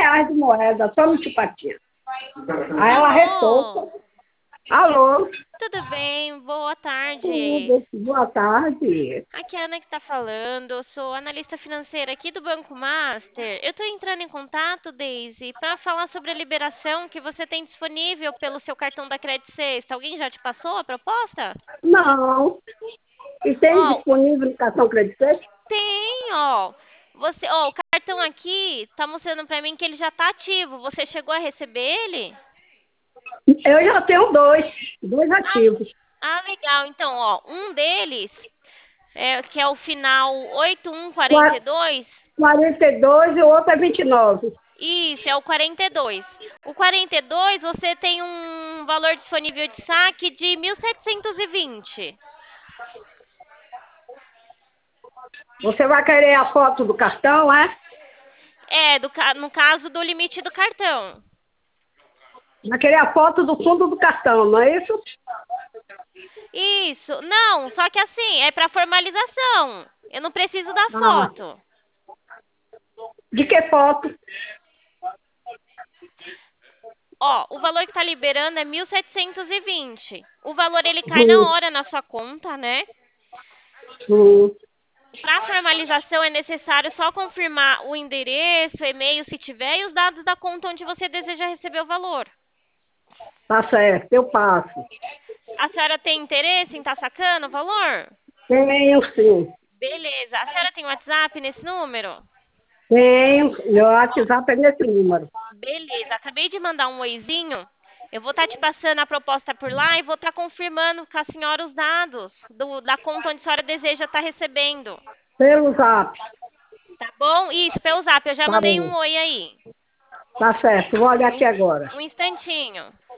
R$ 100 de moeda, só no simpatia. Aí ela Alô? repousa. Alô, Tudo bem? Boa tarde. tudo, boa tarde. Aqui é a Ana que está falando. Eu sou analista financeira aqui do Banco Master. Eu estou entrando em contato, Daisy, para falar sobre a liberação que você tem disponível pelo seu cartão da Credit Sexta. Alguém já te passou a proposta? Não, e tem Ó, disponível no cartão Credit Safe? tem, ó. O cartão aqui tá mostrando para mim que ele já está ativo. Você chegou a receber ele? Eu já tenho dois ativos. Ah, legal. Então, ó, um deles que é o final Qua- 8142. 42 e o outro é 29. Isso, é o 42. O 42 você tem um valor disponível de saque de 1.720. Você vai querer a foto do cartão, é? No caso do limite do cartão. Vai querer a foto do fundo do cartão, não é isso? Isso, não, só que assim, é para formalização. Eu não preciso da Ah, foto. de que foto? Ó, o valor que tá liberando é 1.720. O valor ele cai na Hum, hora na sua conta, né? hum, Para formalização é necessário só confirmar o endereço, e-mail, se tiver, e os dados da conta onde você deseja receber o valor. tá certo, eu passo. A senhora tem interesse em estar sacando o valor? Tenho sim. Beleza. A senhora tem WhatsApp nesse número? Tenho, meu WhatsApp é nesse número. Beleza. Acabei de mandar um oizinho. Eu vou estar te passando a proposta por lá e vou estar confirmando com a senhora os dados da conta onde a senhora deseja estar recebendo. Pelo Zap, Tá bom? Isso, pelo Zap. Eu já tá mandei um bom. oi aí. Tá certo, vou olhar Um, aqui agora. um instantinho.